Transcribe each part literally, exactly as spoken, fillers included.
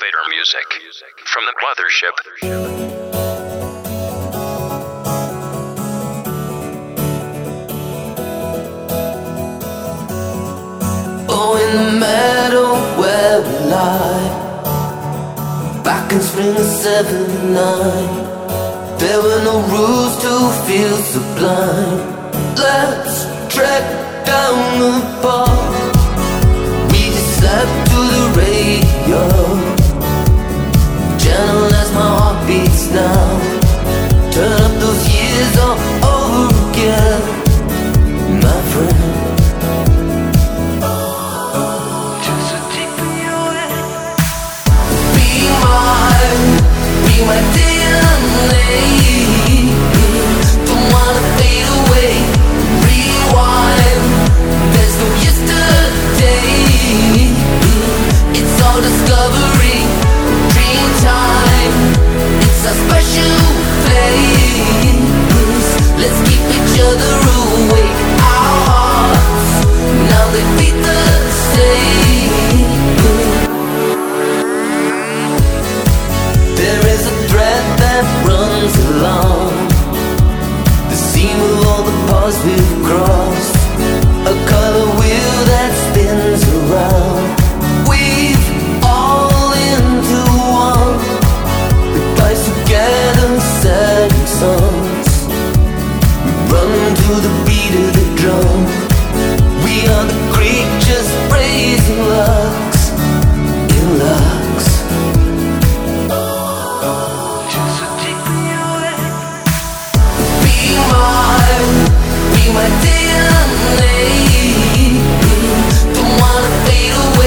Elevator music from the mothership. Oh, in the meadow where we lie, back in spring of seventy-nine, there were no rules to feel sublime. Let's track down the path. We just slept to the radio, gentle as my heart beats now. Turn up those years all over again, my friend. My D N A, don't wanna fade away. Rewind, there's no yesterday. It's all discovery, dream time. It's a special place. Let's keep each other awake. Our hearts, now they beat the same. There is a thread that runs along the seam of all the paths we've crossed, a color wheel that spins around. Weave all into one. We place together sad songs. We run to the beat of the drum. We are the creatures praising lux in lux. My D N A, don't wanna fade away.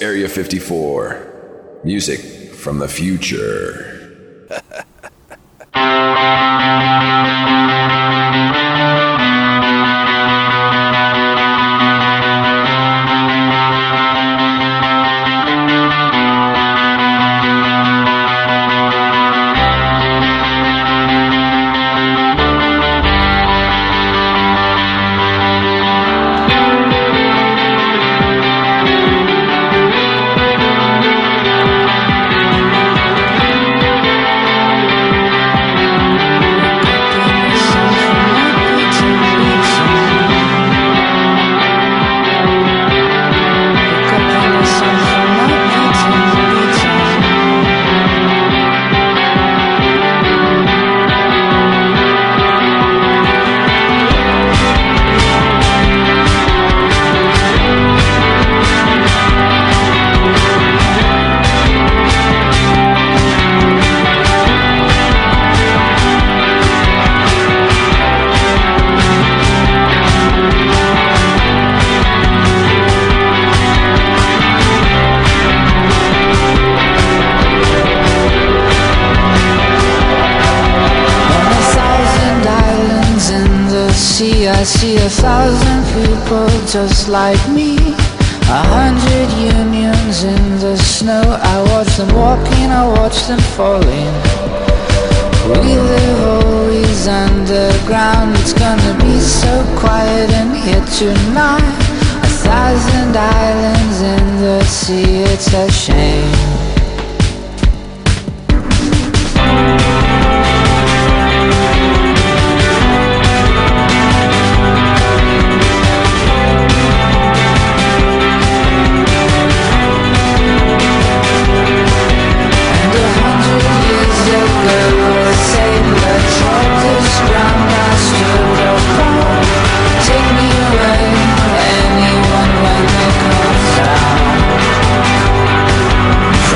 Area fifty-four. Music from the future. I see a thousand people just like me, a hundred unions in the snow. I watch them walking, I watch them falling. We live always underground. It's gonna be so quiet in here tonight. A thousand islands in the sea, it's a shame. Anyone when it comes down.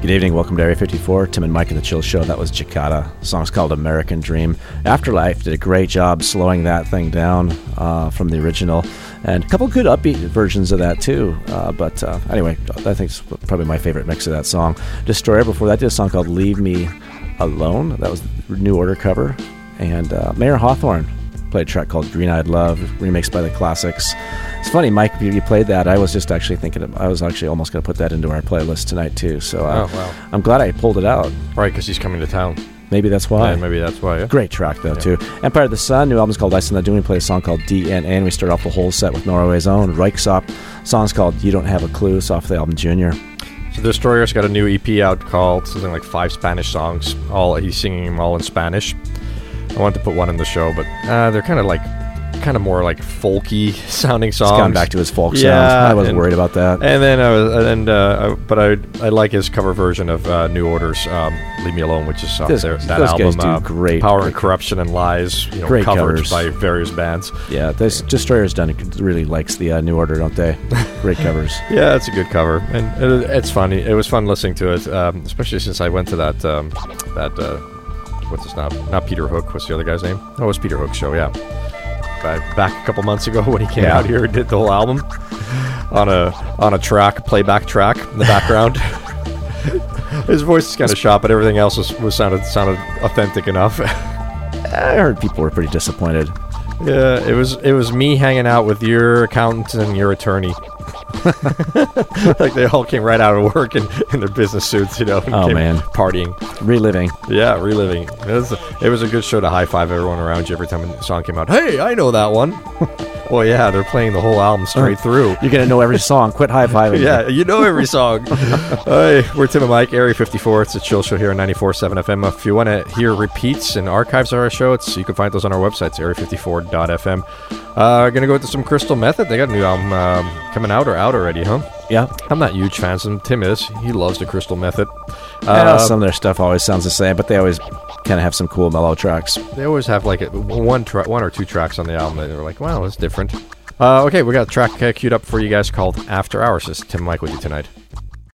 Good evening, welcome to Area fifty-four. Tim and Mike at the Chill Show. That was Jicada. The song's called American Dream. Afterlife did a great job slowing that thing down uh, from the original. And a couple good upbeat versions of that too. Uh, but uh, anyway, I think it's probably my favorite mix of that song. Destroyer before that did a song called Leave Me Alone. That was the New Order cover. And uh, Mayer Hawthorne played a track called Green Eyed Love, remixed by the Classics. It's funny, Mike, you, you played that. I was just actually thinking, of, I was actually almost going to put that into our playlist tonight, too. So uh, oh, wow. I'm glad I pulled it out. Right, because he's coming to town. Maybe that's why. Yeah, maybe that's why, yeah. Great track, though, yeah. too. Empire of the Sun, new album's called Ice on the Dune. We played a song called D N A, and we start off the whole set with Norway's own Ryksopp. Song's called You Don't Have a Clue. It's off the album Junior. So the Destroyer's got a new E P out called something like five Spanish songs. All He's singing them all in Spanish. I wanted to put one in the show, but uh, they're kind of like kind of more like folky sounding songs. He's gone back to his folk yeah, sound. I wasn't and, worried about that. And then I was, and uh, I, but I I like his cover version of uh, New Order's um, "Leave Me Alone," which is uh, This, their, that those album. guys do uh, great, Power great and Corruption and Lies, you know, great covered covers. by various bands. Yeah, this Destroyer's done really likes the uh, New Order, don't they? Great covers. Yeah, it's a good cover, and it, it's funny. It was fun listening to it, um, especially since I went to that um, that uh, what's his name? Not Peter Hook. What's the other guy's name? Oh, it was Peter Hook's show. Yeah. Back a couple months ago when he came yeah. out here and did the whole album on a on a track, playback track in the background. His voice is kind of shot, but everything else was, was sounded sounded authentic enough. I heard people were pretty disappointed. Yeah, it was it was me hanging out with your accountant and your attorney. Like they all came right out of work in, in their business suits, you know. And oh came man, partying, reliving. Yeah, reliving. It was, it was a good show to high five everyone around you every time a song came out. Hey, I know that one. Well, yeah, they're playing the whole album straight through. You're gonna know every song. Quit high fiving. Yeah, you know every song. Hey, we're Tim and Mike, Area fifty-four. It's a Chill Show here on ninety-four point seven F M. If you want to hear repeats and archives of our show, it's you can find those on our website. It's area fifty-four dot f m. Uh, gonna go into some Crystal Method. They got a new album um, coming out or out already, huh? Yeah. I'm not huge fans of them. Tim is. He loves the Crystal Method. Yeah, Uh, some of their stuff always sounds the same, but they always kind of have some cool mellow tracks. They always have like a, one tra- one or two tracks on the album that they're like, wow, that's different. Uh, okay, we got a track uh, queued up for you guys called After Hours. This is Tim and Mike with you tonight.